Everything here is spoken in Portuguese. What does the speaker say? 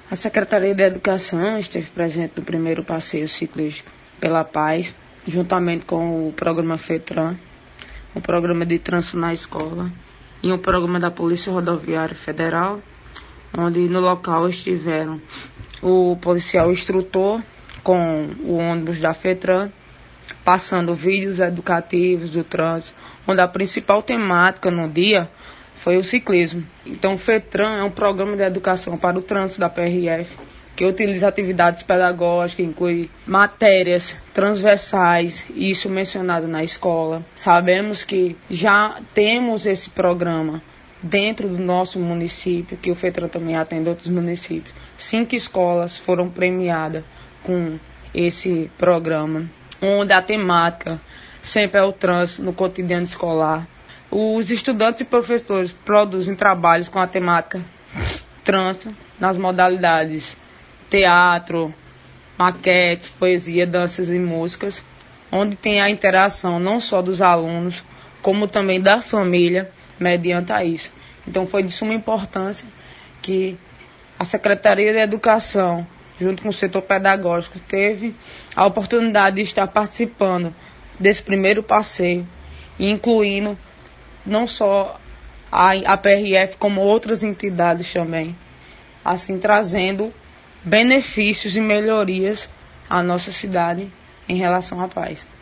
A Secretaria de Educação esteve presente no primeiro passeio ciclístico pela paz, juntamente com o programa FETRAN, o programa de trânsito na escola e um programa da Polícia Rodoviária Federal, onde no local estiveram o policial instrutor com o ônibus da FETRAN, passando vídeos educativos do trânsito, onde a principal temática no dia foi o ciclismo. Então, o FETRAN é um programa de educação para o trânsito da PRF, que utiliza atividades pedagógicas, inclui matérias transversais, isso mencionado na escola. Sabemos que já temos esse programa dentro do nosso município, que o FETRAN também atende outros municípios. 5 escolas foram premiadas com esse programa, onde a temática sempre é o trânsito no cotidiano escolar. Os estudantes e professores produzem trabalhos com a temática trânsito nas modalidades teatro, maquetes, poesia, danças e músicas, onde tem a interação não só dos alunos, como também da família, mediante a isso. Então foi de suma importância que a Secretaria de Educação, junto com o setor pedagógico, teve a oportunidade de estar participando desse primeiro passeio, incluindo não só a PRF, como outras entidades também, assim trazendo benefícios e melhorias à nossa cidade em relação à paz.